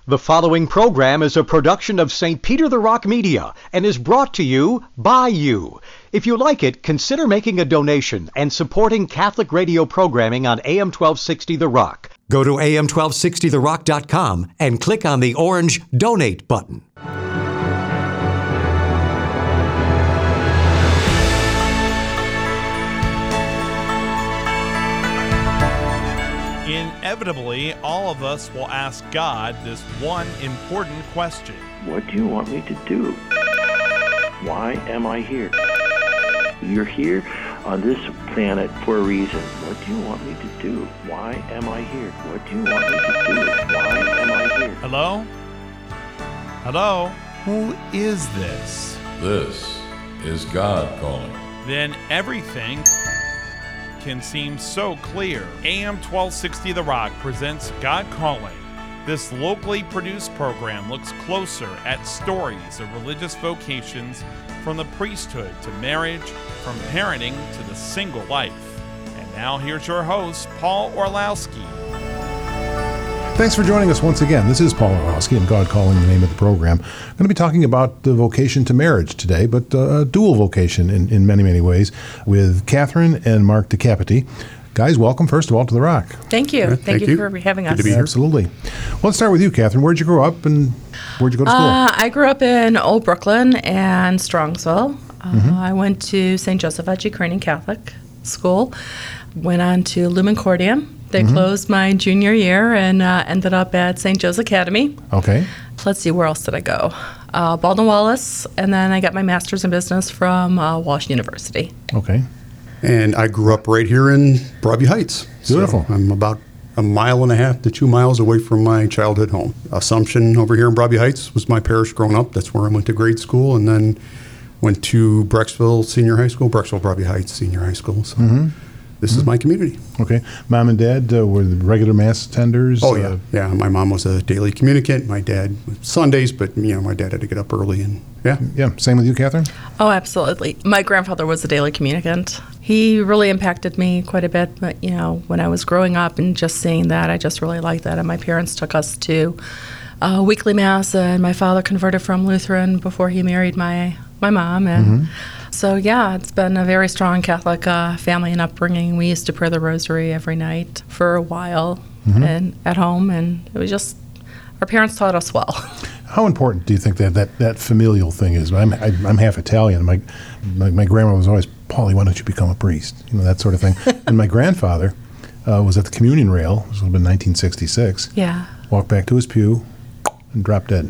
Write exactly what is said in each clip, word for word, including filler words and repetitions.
The following program is a production of Saint Peter the Rock Media and is brought to you by you. If you like it, consider making a donation and supporting Catholic radio programming on A M twelve sixty The Rock. Go to A M twelve sixty the rock dot com and click on the orange Donate button. Inevitably, all of us will ask God this one important question. What do you want me to do? Why am I here? You're here on this planet for a reason. What do you want me to do? Why am I here? What do you want me to do? Why am I here? Hello? Hello? Who is this? This is God calling. Then everything can seem so clear. A M twelve sixty The Rock presents God Calling. This locally produced program looks closer at stories of religious vocations, from the priesthood to marriage, from parenting to the single life. And now here's your host, Paul Orlowski. Thanks for joining us once again. This is Paul Orlowski and God Calling, the name of the program. I'm going to be talking about the vocation to marriage today, but uh, a dual vocation in, in many, many ways, with Catherine and Mark DeCapiti. Guys, welcome, first of all, to The Rock. Thank you. Yeah, thank, thank you, you for having Good us. to be here. Absolutely. Well, let's start with you, Catherine. Where'd you grow up and where'd you go to school? Uh, I grew up in Old Brooklyn and Strongsville. Uh, mm-hmm. I went to Saint Joseph Ukrainian Catholic School, went on to Lumen Cordium. They mm-hmm. closed my junior year and uh, ended up at Saint Joe's Academy. Okay. Let's see, where else did I go? Uh, Baldwin Wallace, and then I got my master's in business from uh, Walsh University. Okay. And I grew up right here in Broadview Heights. Beautiful. So I'm about a mile and a half to two miles away from my childhood home. Assumption over here in Broadview Heights was my parish growing up. That's where I went to grade school, and then went to Brecksville Senior High School, Brecksville Broadview Heights Senior High School. So mm-hmm. this mm-hmm. is my community. Okay. Mom and Dad uh, were the regular mass attenders? Oh, yeah. Uh, yeah, my mom was a daily communicant. My dad, Sundays, but, you know, my dad had to get up early, and yeah. Yeah. Same with you, Catherine? Oh, absolutely. My grandfather was a daily communicant. He really impacted me quite a bit, but, you know, when I was growing up and just seeing that, I just really liked that. And my parents took us to uh, weekly mass, and my father converted from Lutheran before he married my, my mom. And mm-hmm. so, yeah, it's been a very strong Catholic uh, family and upbringing. We used to pray the rosary every night for a while mm-hmm. and at home, and it was just, our parents taught us well. How important do you think that that, that familial thing is? I'm I, I'm half Italian. My, my my grandma was always, Paulie, why don't you become a priest? You know, that sort of thing. And my grandfather uh, was at the communion rail. This would have been nineteen sixty-six. Yeah. Walked back to his pew and dropped dead.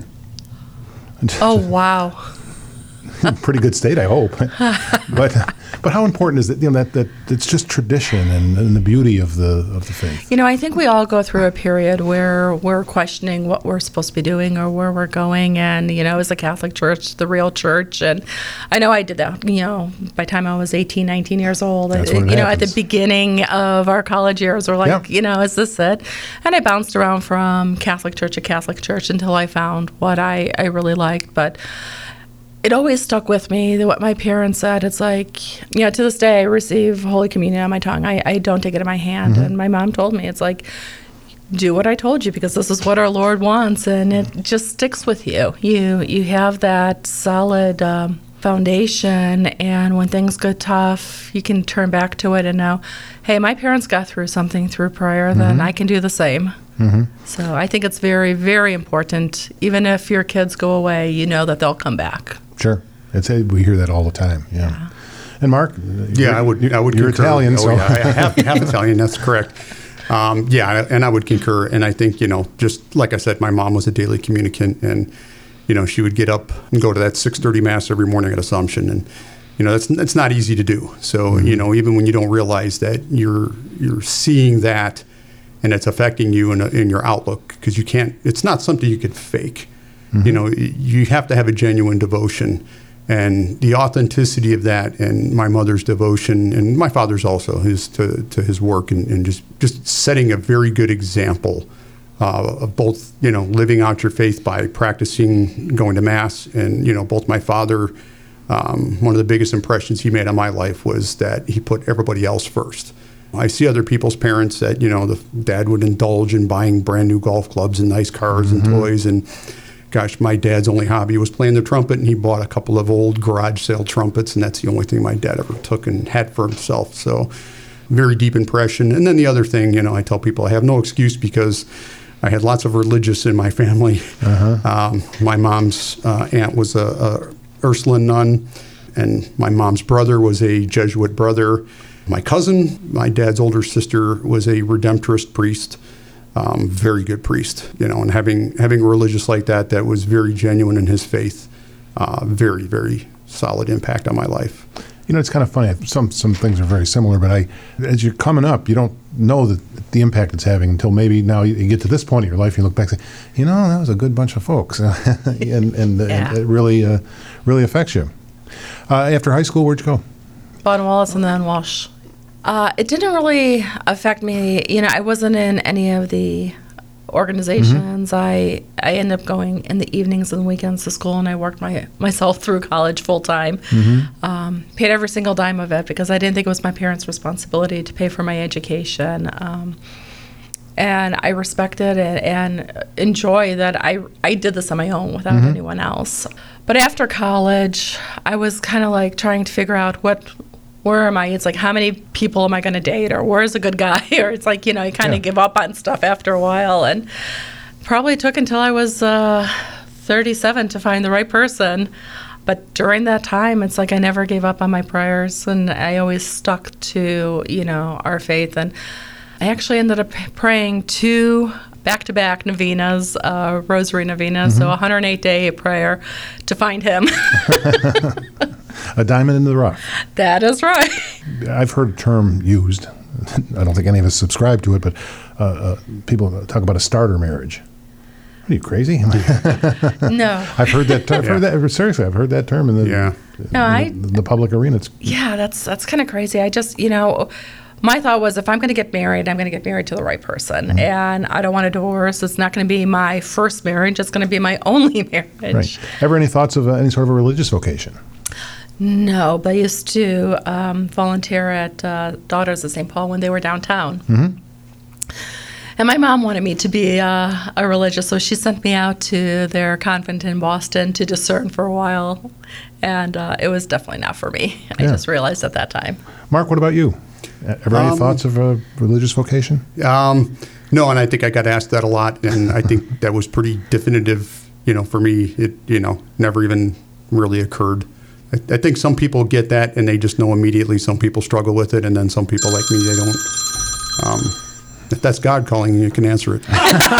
Oh, wow. Pretty good state, I hope. but but how important is it? You know, that that it's just tradition and, and the beauty of the of the faith. You know, I think we all go through a period where we're questioning what we're supposed to be doing or where we're going, and you know, is the Catholic Church the real church? And I know I did that. You know, by the time I was eighteen, nineteen years old, That's I, when it you know, happens. at the beginning of our college years, we're like, Yeah. you know, is this it? And I bounced around from Catholic Church to Catholic Church until I found what I, I really liked, but it always stuck with me, what my parents said. It's like, you know, to this day, I receive Holy Communion on my tongue. I, I don't take it in my hand. Mm-hmm. And my mom told me, it's like, do what I told you, because this is what our Lord wants. And it just sticks with you. You you have that solid um, foundation. And when things get tough, you can turn back to it and know, hey, my parents got through something through prayer, then mm-hmm. I can do the same. Mm-hmm. So I think it's very, very important. Even if your kids go away, you know that they'll come back. Sure. It's, we hear that all the time. Yeah. yeah. And Mark? Yeah, I would I would You're concur. Italian, oh, so. Yeah, I half, half Italian, that's correct. Um, yeah, and I would concur. And I think, you know, just like I said, my mom was a daily communicant, and, you know, she would get up and go to that six thirty Mass every morning at Assumption. And, you know, that's that's not easy to do. So, mm-hmm. you know, even when you don't realize that you're you're seeing that and it's affecting you in, a, in your outlook, because you can't, it's not something you could fake. Mm-hmm. You know, you have to have a genuine devotion. And the authenticity of that, and my mother's devotion, and my father's also, is to, to his work, and, and just, just setting a very good example uh, of both, you know, living out your faith by practicing going to Mass. And, you know, both my father, um, one of the biggest impressions he made on my life was that he put everybody else first. I see other people's parents that, you know, the dad would indulge in buying brand new golf clubs and nice cars mm-hmm. and toys. And gosh, my dad's only hobby was playing the trumpet, and he bought a couple of old garage sale trumpets, and that's the only thing my dad ever took and had for himself. So very deep impression. And then the other thing, you know, I tell people I have no excuse because I had lots of religious in my family. Uh-huh. Um, my mom's uh, aunt was a, a Ursuline nun, and my mom's brother was a Jesuit brother. My cousin, my dad's older sister, was a Redemptorist priest, um, very good priest, you know, and having having a religious like that that was very genuine in his faith, uh, very, very solid impact on my life. You know, it's kind of funny. Some some things are very similar, but I, as you're coming up, you don't know that the impact it's having until maybe now you get to this point of your life. You look back and say, you know, that was a good bunch of folks, and and, yeah. and it really uh, really affects you. Uh, after high school, where'd you go? Bowdoin Wallace and then Walsh. Uh, it didn't really affect me. You know, I wasn't in any of the organizations. Mm-hmm. I I ended up going in the evenings and weekends to school, and I worked my myself through college full time. Mm-hmm. Um, paid every single dime of it because I didn't think it was my parents' responsibility to pay for my education. Um, and I respected it and enjoy that I I did this on my own without mm-hmm. anyone else. But after college, I was kind of like trying to figure out what. Where am I? It's like, how many people am I going to date? Or where's a good guy? Or it's like, you know, you kind of yeah. give up on stuff after a while. And probably took until I was uh, thirty-seven to find the right person. But during that time, it's like I never gave up on my prayers. And I always stuck to, you know, our faith. And I actually ended up praying two back-to-back novenas, uh, rosary novenas, mm-hmm. so a one hundred eight day prayer to find him. A diamond in the rough. That is right. I've heard a term used. I don't think any of us subscribe to it, but uh, uh, people talk about a starter marriage. Are you crazy? No. I've heard that term. Yeah. That, seriously, I've heard that term in the, yeah. in no, I, the, the public arena. It's, yeah, that's that's kind of crazy. I just, you know, my thought was if I'm going to get married, I'm going to get married to the right person. Mm-hmm. And I don't want a divorce. It's not going to be my first marriage. It's going to be my only marriage. Right. Ever any thoughts of uh, any sort of a religious vocation? No, but I used to um, volunteer at uh, Daughters of Saint Paul when they were downtown. Mm-hmm. And my mom wanted me to be uh, a religious, so she sent me out to their convent in Boston to discern for a while. And uh, it was definitely not for me. I yeah. just realized at that time. Mark, what about you? Ever any um, thoughts of a religious vocation? Um, no, and I think I got asked that a lot, and I think that was pretty definitive, you know, for me. It, you know, never even really occurred. I, I think some people get that and they just know immediately. Some people struggle with it, and then some people like me, they don't. Um, if that's God calling you, you can answer it.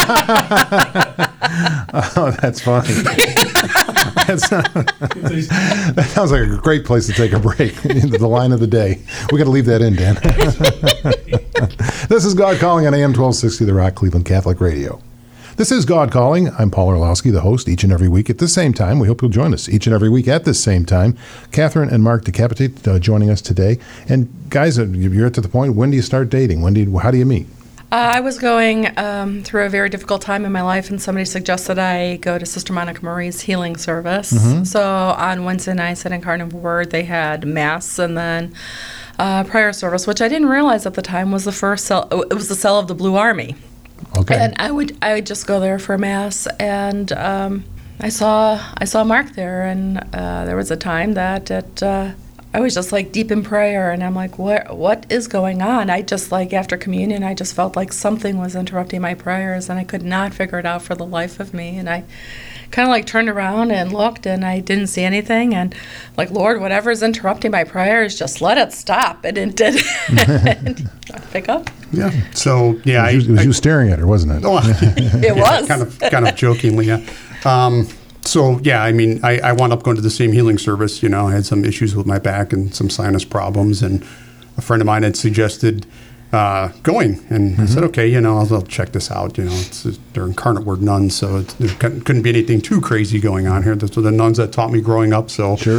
Oh, that's funny. That's not, that sounds like a great place to take a break. The line of the day. We got to leave that in, Dan. This is God Calling on A M twelve sixty, The Rock, Cleveland Catholic Radio. This is God Calling. I'm Paul Orlowski, the host, each and every week at the same time. We hope you'll join us each and every week at this same time. Catherine and Mark Decapitate uh, joining us today. And guys, you're at the point, when do you start dating? When do you, how do you meet? Uh, I was going um, through a very difficult time in my life, and somebody suggested I go to Sister Monica Marie's healing service. Mm-hmm. So on Wednesday nights at Incarnate Word, they had Mass and then uh, prayer service, which I didn't realize at the time was the first cell. It was the cell of the Blue Army. Okay. And I would I would just go there for Mass, and um, I saw I saw Mark there, and uh, there was a time that it. Uh, I was just like deep in prayer, and I'm like, what what is going on? I just like after communion, I just felt like something was interrupting my prayers, and I could not figure it out for the life of me. And I kind of like turned around and looked, and I didn't see anything. And like, Lord, whatever's interrupting my prayers, just let it stop. And it did pick up. Yeah. So yeah, it was, you, it was I, you staring at her, wasn't it? Oh, it yeah, was kind of kind of jokingly. Yeah. Um, So, yeah, I mean, I, I wound up going to the same healing service. You know, I had some issues with my back and some sinus problems, and a friend of mine had suggested uh, going. And mm-hmm. I said, okay, you know, I'll, I'll check this out. You know, it's, they're Incarnate Word nuns, so it, there couldn't be anything too crazy going on here. Those were the nuns that taught me growing up. So, sure.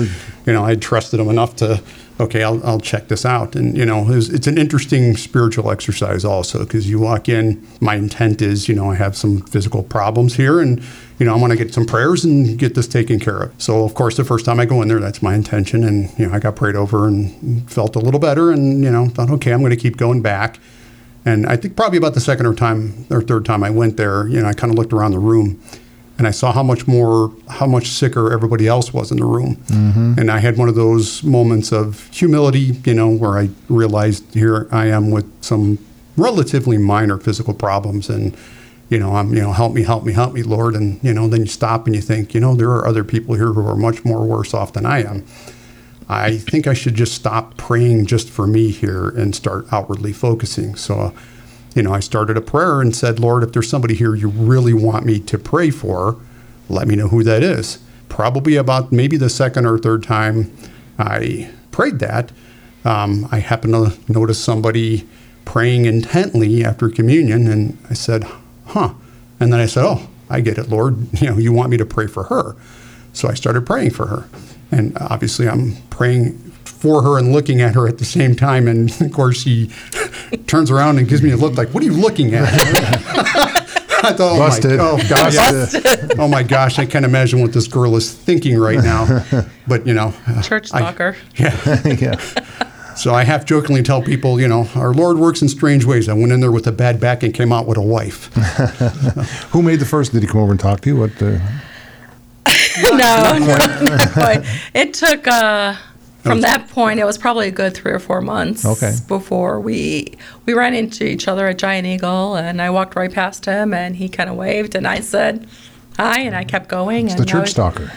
you know, I trusted him enough to, okay, I'll, I'll check this out. And, you know, it was, it's an interesting spiritual exercise also, because you walk in, my intent is, you know, I have some physical problems here, and, you know, I want to get some prayers and get this taken care of. So, of course, the first time I go in there, that's my intention. And, you know, I got prayed over and felt a little better, and, you know, thought, okay, I'm going to keep going back. And I think probably about the second or time or third time I went there, you know, I kind of looked around the room, and I saw how much more, how much sicker everybody else was in the room. Mm-hmm. And I had one of those moments of humility, you know, where I realized here I am with some relatively minor physical problems, and, you know, I'm, you know, help me, help me, help me, Lord. And, you know, then you stop and you think, you know, there are other people here who are much more worse off than I am. I think I should just stop praying just for me here and start outwardly focusing. So, you know, I started a prayer and said, Lord, if there's somebody here you really want me to pray for, let me know who that is. Probably about maybe the second or third time I prayed that, um, I happened to notice somebody praying intently after communion, and I said, huh. And then I said, oh, I get it, Lord. You know, you want me to pray for her. So I started praying for her. And obviously I'm praying for her and looking at her at the same time. And of course she turns around and gives me a look like, what are you looking at? I thought, oh Busted. my, oh, gosh, Busted. oh my gosh, I can't imagine what this girl is thinking right now. But, you know. Church stalker. I, yeah. Yeah. So I half jokingly tell people, you know, our Lord works in strange ways. I went in there with a bad back and came out with a wife. Who made the first? Did he come over and talk to you? What? Uh... no, no, no. It took, uh, from that point, it was probably a good three or four months okay. before we we ran into each other at Giant Eagle, and I walked right past him, and he kind of waved, and I said hi, and I kept going. It's and the church was, stalker.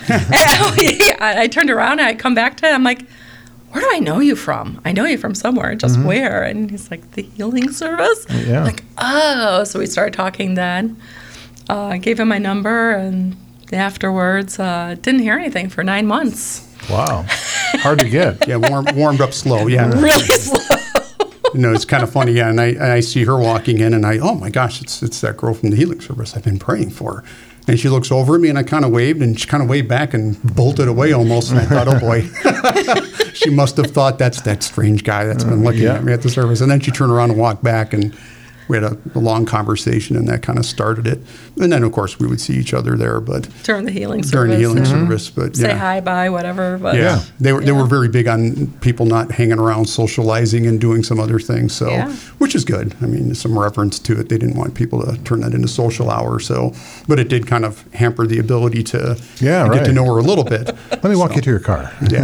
I, I turned around, and I come back to him, I'm like, where do I know you from? I know you from somewhere, just mm-hmm. where? And he's like, the healing service? Yeah. I'm like, oh, so we started talking then. Uh, I gave him my number, and afterwards, uh, didn't hear anything for nine months. Wow. Hard to get. Yeah, warm, warmed up slow, yeah. Really slow. You know, it's kind of funny, yeah, and I, and I see her walking in, and I, oh my gosh, it's it's that girl from the healing service I've been praying for. And she looks over at me, and I kind of waved, and she kind of waved back and bolted away almost, and I thought, oh boy. She must have thought that's that strange guy that's been looking uh, yeah. at me at the service. And then she turned around and walked back, and we had a, a long conversation, and that kind of started it. And then, of course, we would see each other there, but during the healing service. during the healing mm-hmm. service, but say yeah. hi, bye, whatever. But yeah, Yeah. they were yeah. they were very big on people not hanging around, socializing, and doing some other things. So, Yeah. which is good. I mean, some reverence to it. They didn't want people to turn that into social hour. So, but it did kind of hamper the ability to Yeah, to right. get to know her a little bit. Let me walk So, you to your car. Yeah,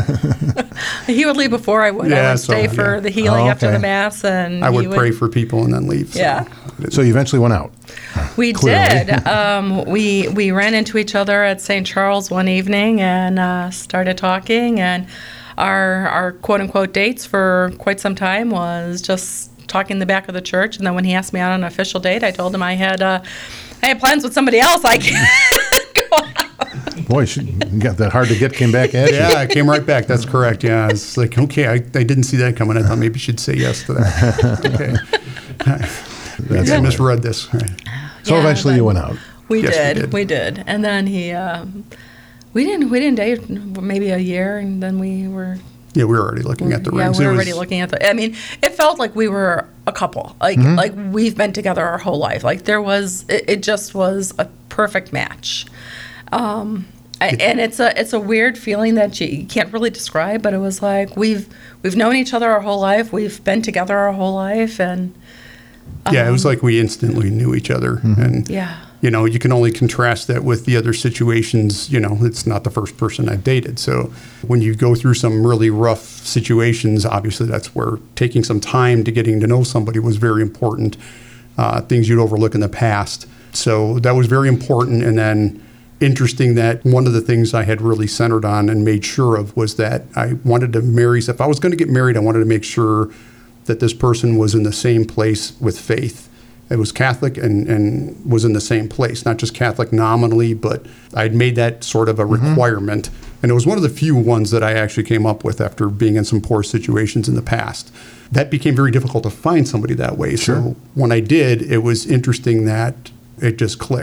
he would leave before I would. I Yeah, would so, stay for yeah. the healing Oh, after okay. the mass, and I he would pray for people and then leave. So. Yeah. So you eventually went out. We Clearly. did. Um, we we ran into each other at Saint Charles one evening and uh, started talking. And our our quote unquote dates for quite some time was just talking in the back of the church. And then when he asked me out on an official date, I told him I had uh, I had plans with somebody else. I can't go out. Boy, she got that hard to get came back at you. Yeah, I came right back. That's correct. Yeah, it's like, okay, I, I didn't see that coming. I thought maybe she'd say yes to that. Okay. That's I misread this. All right. So Yeah, eventually you but went out. We Yes, we did, did. we did. And then he, um, we didn't we didn't date maybe a year, and then we were Yeah, we were already looking at the yeah, rings. we It were was- already looking at the. I mean, it felt like we were a couple. Like Mm-hmm. like we've been together our whole life. Like there was, it, it just was a perfect match. Um, I, and it's a it's a weird feeling that you, you can't really describe. But it was like we've we've known each other our whole life. We've been together our whole life, and Yeah, it was like we instantly knew each other. And, yeah. you know, you can only contrast that with the other situations. You know, it's not the first person I've dated. So when you go through some really rough situations, obviously that's where taking some time to getting to know somebody was very important, uh, things you'd overlook in the past. So that was very important. And then interesting that one of the things I had really centered on and made sure of was that I wanted to marry. If I was going to get married, I wanted to make sure that this person was in the same place with faith. It was Catholic and, and was in the same place, not just Catholic nominally, but I'd made that sort of a Mm-hmm. requirement. And it was one of the few ones that I actually came up with after being in some poor situations in the past. That became very difficult to find somebody that way. Sure. So when I did, it was interesting that it just clicked.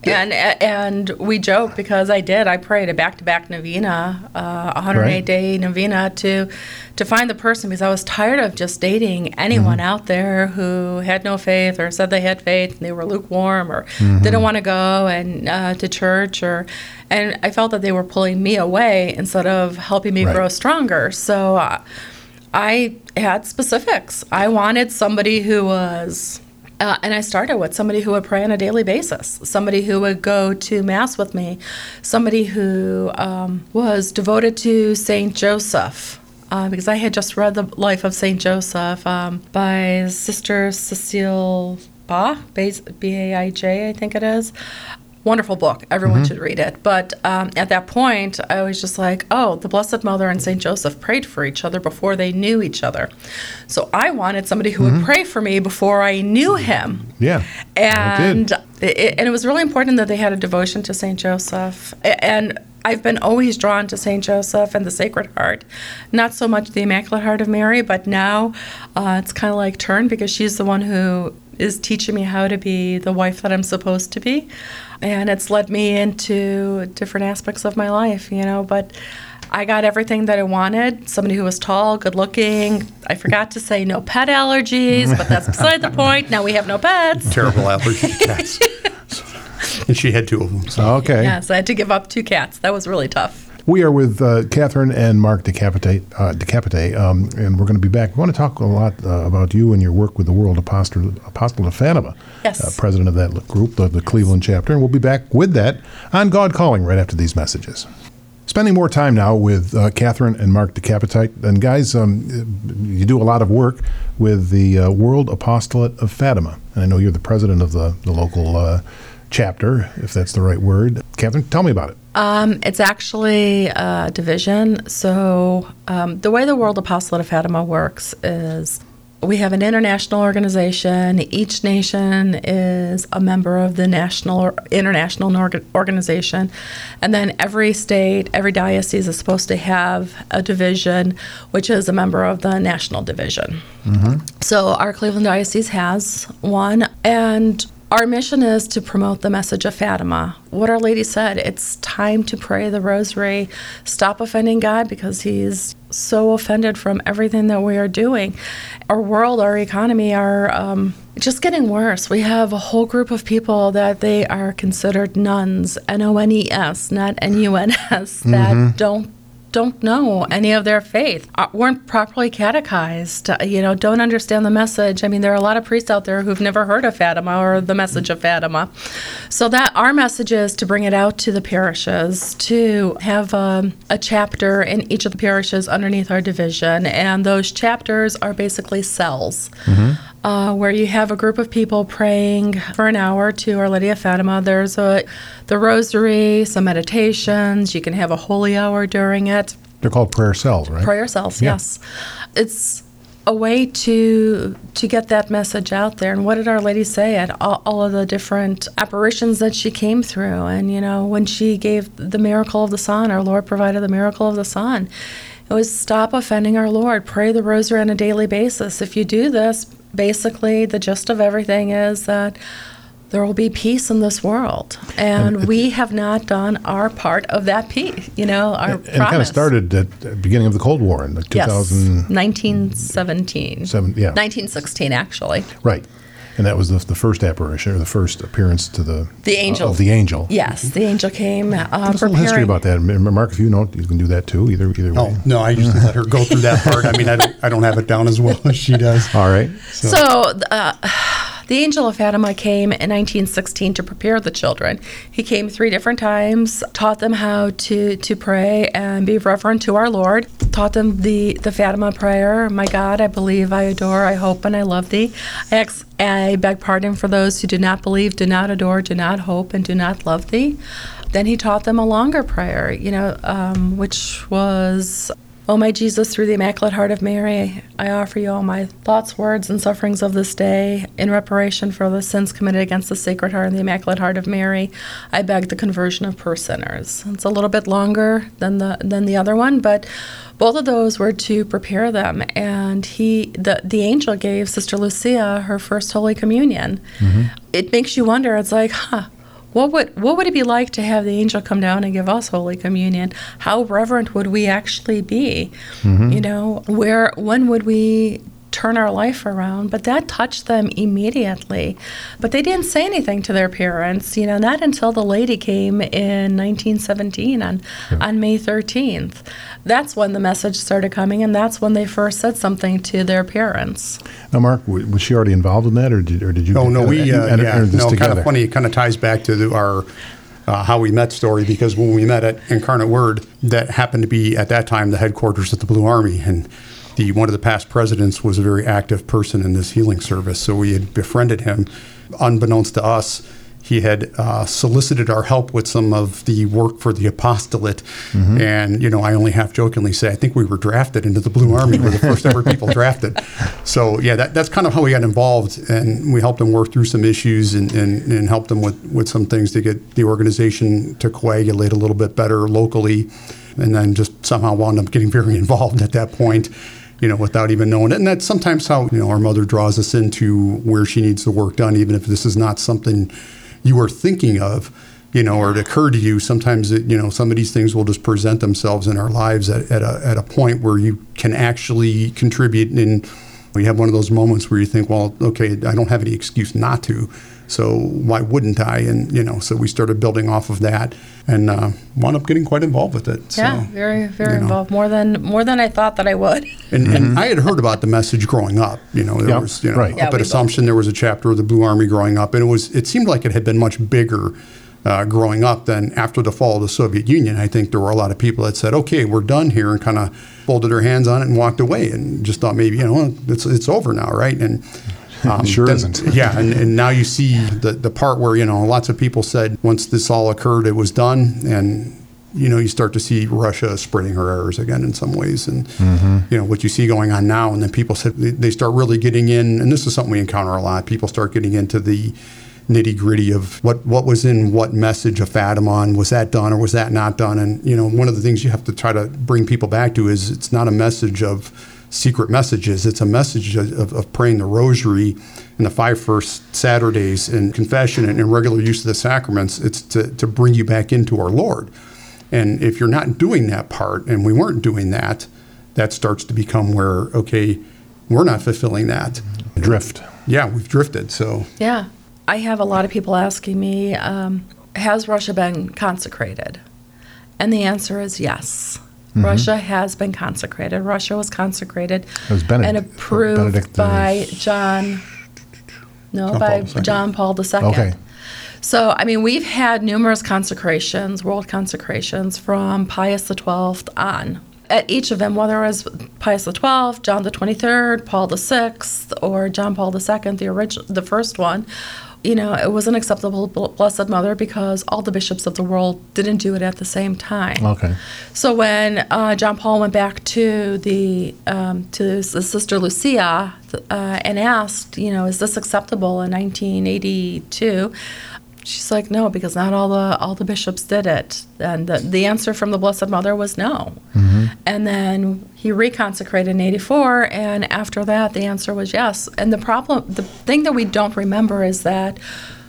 And and we joke because I did. I prayed a back-to-back novena, uh, a one hundred eight day novena to to find the person, because I was tired of just dating anyone mm-hmm. out there who had no faith or said they had faith and they were lukewarm or mm-hmm. didn't want to go and uh, to church, or and I felt that they were pulling me away instead of helping me right. grow stronger. So uh, I had specifics. I wanted somebody who was. Uh, and I started with somebody who would pray on a daily basis, somebody who would go to Mass with me, somebody who um, was devoted to Saint Joseph, uh, because I had just read the life of Saint Joseph um, by Sister Cecile Baij, B A I J, I think it is. Wonderful book. Everyone mm-hmm. should read it. But um, at that point, I was just like, oh, the Blessed Mother and Saint Joseph prayed for each other before they knew each other. So I wanted somebody who mm-hmm. would pray for me before I knew him. Yeah, and it, and it was really important that they had a devotion to Saint Joseph. And I've been always drawn to Saint Joseph and the Sacred Heart, not so much the Immaculate Heart of Mary, but now uh, it's kind of like turned, because she's the one who is teaching me how to be the wife that I'm supposed to be. And it's led me into different aspects of my life, you know, but I got everything that I wanted. Somebody who was tall, good looking. I forgot to say no pet allergies, but that's beside the point. Now we have no pets. Terrible allergy to cats. And she had two of them. So. Okay. Yes, I had to give up two cats. That was really tough. We are with uh, Catherine and Mark Decapite, uh, Decapite um, and we're going to be back. We want to talk a lot uh, about you and your work with the World Apostle, Apostle of Fatima, yes. uh, president of that group, the, the Cleveland chapter, and we'll be back with that on God Calling right after these messages. Spending more time now with uh, Catherine and Mark Decapite. And guys, um, you do a lot of work with the uh, World Apostolate of Fatima. And I know you're the president of the, the local uh, chapter, if that's the right word. Catherine, tell me about it. Um, it's actually a division. So um, the way the World Apostolate of Fatima works is we have an international organization. Each nation is a member of the national or international organization. And then every state, every diocese is supposed to have a division, which is a member of the national division. Mm-hmm. So our Cleveland Diocese has one. And our mission is to promote the message of Fatima. What Our Lady said, it's time to pray the rosary, stop offending God, because he's so offended from everything that we are doing. Our world, our economy are um, just getting worse. We have a whole group of people that they are considered nuns, N O N E S, not N U N S, that mm-hmm. don't don't know any of their faith, weren't properly catechized, you know, don't understand the message. I mean, there are a lot of priests out there who've never heard of Fatima or the message of Fatima. So that our message is to bring it out to the parishes, to have um, a chapter in each of the parishes underneath our division. And those chapters are basically cells. Mm-hmm. Uh, where you have a group of people praying for an hour to Our Lady of Fatima. There's a, the rosary, some meditations. You can have a holy hour during it. They're called prayer cells, right? Prayer cells, yeah. Yes. It's a way to to get that message out there. And what did Our Lady say at all, all of the different apparitions that she came through? And, you know, when she gave the miracle of the sun, our Lord provided the miracle of the sun. It was stop offending our Lord. Pray the rosary on a daily basis. If you do this, basically the gist of everything is that there will be peace in this world. And, and we have not done our part of that peace, you know, our and, promise. And kind of started at the beginning of the Cold War in the two thousand... Yes, nineteen seventeen. Seven, yeah. nineteen sixteen, actually. Right. And that was the, the first apparition, or the first appearance to the... The angel. Uh, of the angel. Yes, the angel came uh, Tell us a little history about that. Mark, if you know, you can do that too, either either way. Oh, no, I usually let her go through that part. I mean, I don't, I don't have it down as well as she does. All right. So, so uh, the angel of Fatima came in nineteen sixteen to prepare the children. He came three different times, taught them how to, to pray and be reverent to our Lord, taught them the, the Fatima prayer, my God, I believe, I adore, I hope, and I love thee. I, ex- I beg pardon for those who do not believe, do not adore, do not hope, and do not love thee. Then he taught them a longer prayer, you know, um, which was... O my Jesus, through the Immaculate Heart of Mary, I offer you all my thoughts, words, and sufferings of this day. In reparation for the sins committed against the Sacred Heart and the Immaculate Heart of Mary, I beg the conversion of poor sinners. It's a little bit longer than the than the other one, but both of those were to prepare them. And he, the, the angel gave Sister Lucia her first Holy Communion. Mm-hmm. It makes you wonder, it's like, huh, what would what would it be like to have the angel come down and give us Holy Communion? How reverent would we actually be? Mm-hmm. You know, where when would we turn our life around? But that touched them immediately. But they didn't say anything to their parents, you know, not until the lady came in nineteen seventeen on, yeah. on May thirteenth. That's when the message started coming, and that's when they first said something to their parents. Now, Mark, was she already involved in that, or did, or did you? Oh, no, we, uh, enter, yeah, enter this no, together? kind of funny. It kind of ties back to the, our uh, how we met story, because when we met at Incarnate Word, that happened to be at that time the headquarters of the Blue Army, and the one of the past presidents was a very active person in this healing service. So we had befriended him. Unbeknownst to us, he had uh, solicited our help with some of the work for the apostolate. Mm-hmm. And, you know, I only half jokingly say, I think we were drafted into the Blue Army. We're the first ever people drafted. So, yeah, that, that's kind of how we got involved. And we helped him work through some issues and, and, and helped him with, with some things to get the organization to coagulate a little bit better locally. And then just somehow wound up getting very involved at that point, you know, without even knowing it. And that's sometimes how, you know, our mother draws us into where she needs the work done, even if this is not something you were thinking of, you know, or it occurred to you. Sometimes, it, you know, some of these things will just present themselves in our lives at, at, a, at a point where you can actually contribute. And you have one of those moments where you think, well, okay, I don't have any excuse not to. So why wouldn't I? And, you know, so we started building off of that and uh, wound up getting quite involved with it. So, yeah, very, very you know. involved. More than more than I thought that I would. And, Mm-hmm. and I had heard about the message growing up. You know, there Yep, was, you know, right. up Yeah, at we Assumption, there was a chapter of the Blue Army growing up. And it was, it seemed like it had been much bigger uh, growing up than after the fall of the Soviet Union. I think there were a lot of people that said, okay, we're done here, and kind of folded their hands on it and walked away and just thought maybe, you know, it's it's over now, right? And Um, it sure then, isn't. yeah, and, and now you see the, the part where, you know, lots of people said once this all occurred, it was done. And, you know, you start to see Russia spreading her errors again in some ways. And, mm-hmm. you know, what you see going on now. And then people said they, they start really getting in, and this is something we encounter a lot. People start getting into the nitty gritty of what, what was in what message of Fatima, was that done or was that not done? And, you know, one of the things you have to try to bring people back to is it's not a message of secret messages. It's a message of, of praying the rosary and the five first Saturdays and confession and, and regular use of the sacraments. It's to, to bring you back into our Lord. And if you're not doing that part, and we weren't doing that, that starts to become where, okay, we're not fulfilling that. Drift. Yeah, we've drifted. So Yeah. I have a lot of people asking me, um, has Russia been consecrated? And the answer is yes. Mm-hmm. Russia has been consecrated. Russia was consecrated It was Benedict, and approved Benedict by John, no, John by Paul the Second. John Paul the Second. Okay. So, I mean, we've had numerous consecrations, world consecrations, from Pius the twelfth on. At each of them, whether it was Pius the twelfth, John the twenty-third, Paul the sixth, or John Paul the Second, the original, the first one, you know, it was an acceptable Blessed Mother because all the bishops of the world didn't do it at the same time. Okay. So when uh, John Paul went back to the um, to the Sister Lucia uh, and asked, you know, is this acceptable in nineteen eighty-two? She's like, no, because not all the all the bishops did it. And the, the answer from the Blessed Mother was no. Mm-hmm. And then he reconsecrated in eighty-four, and after that, the answer was yes. And the problem, the thing that we don't remember is that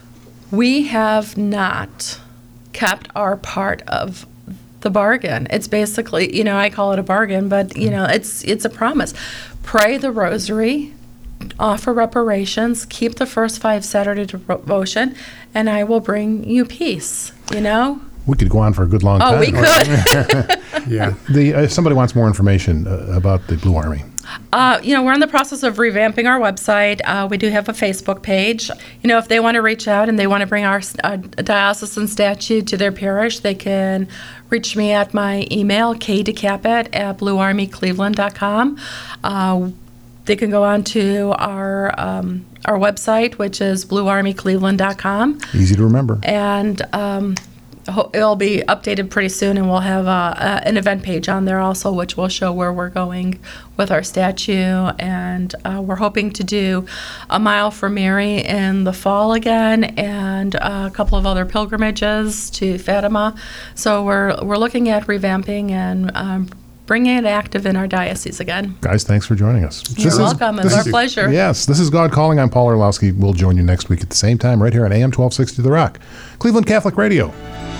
we have not kept our part of the bargain. It's basically, you know, I call it a bargain, but, you know, it's it's a promise. Pray the rosary, offer reparations, keep the first five Saturday devotion, and I will bring you peace, you know? We could go on for a good long Oh, time. we could. yeah. The, uh, if somebody wants more information uh, about the Blue Army. Uh, you know, we're in the process of revamping our website. Uh, we do have a Facebook page. You know, if they want to reach out and they want to bring our uh, diocesan statue to their parish, they can reach me at my email, k decapit at blue army cleveland dot com. Uh, They can go on to our um, our website, which is blue army cleveland dot com. Easy to remember. And um, ho- it'll be updated pretty soon, and we'll have a, a, an event page on there also, which will show where we're going with our statue. And uh, we're hoping to do a Mile for Mary in the fall again, and a couple of other pilgrimages to Fatima. So we're we're looking at revamping and um, bringing it active in our diocese again. Guys, thanks for joining us. You're This is- welcome. It's this our is- pleasure. Yes, this is God Calling. I'm Paul Orlowski. We'll join you next week at the same time right here on A M twelve sixty The Rock, Cleveland Catholic Radio.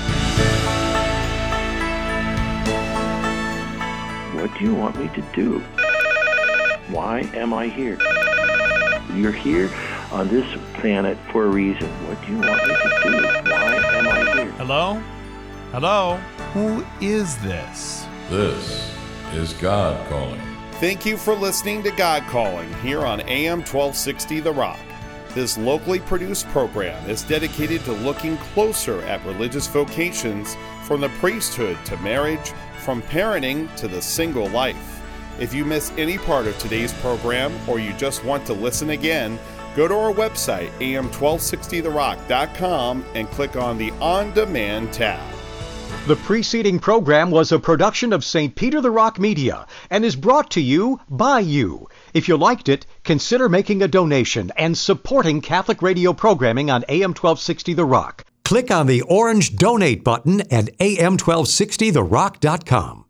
What do you want me to do? Why am I here? You're here on this planet for a reason. What do you want me to do? Why am I here? Hello? Hello? Who is this? This is God Calling. Thank you for listening to God Calling here on A M twelve sixty The Rock. This locally produced program is dedicated to looking closer at religious vocations, from the priesthood to marriage, from parenting to the single life. If you miss any part of today's program, or you just want to listen again, go to our website, A M twelve sixty the rock dot com, and click on the On Demand tab. The preceding program was a production of Saint Peter the Rock Media and is brought to you by you. If you liked it, consider making a donation and supporting Catholic radio programming on A M twelve sixty The Rock. Click on the orange Donate button at A M twelve sixty the rock dot com.